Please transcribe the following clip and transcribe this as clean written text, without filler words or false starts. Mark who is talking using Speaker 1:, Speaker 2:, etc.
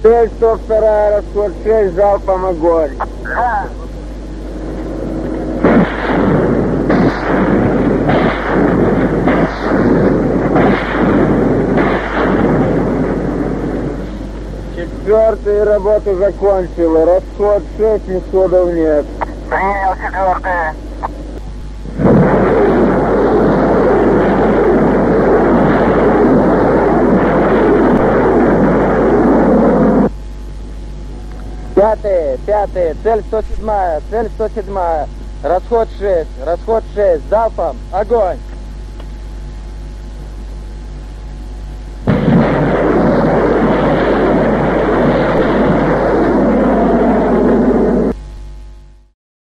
Speaker 1: Цель 102, расход 6, залпом огонь.
Speaker 2: Да.
Speaker 1: Четвертый работу закончила. Расход 6, нисходов нет.
Speaker 2: Принял четвертый.
Speaker 1: Пятый, цель 107, расход 6, залпом огонь.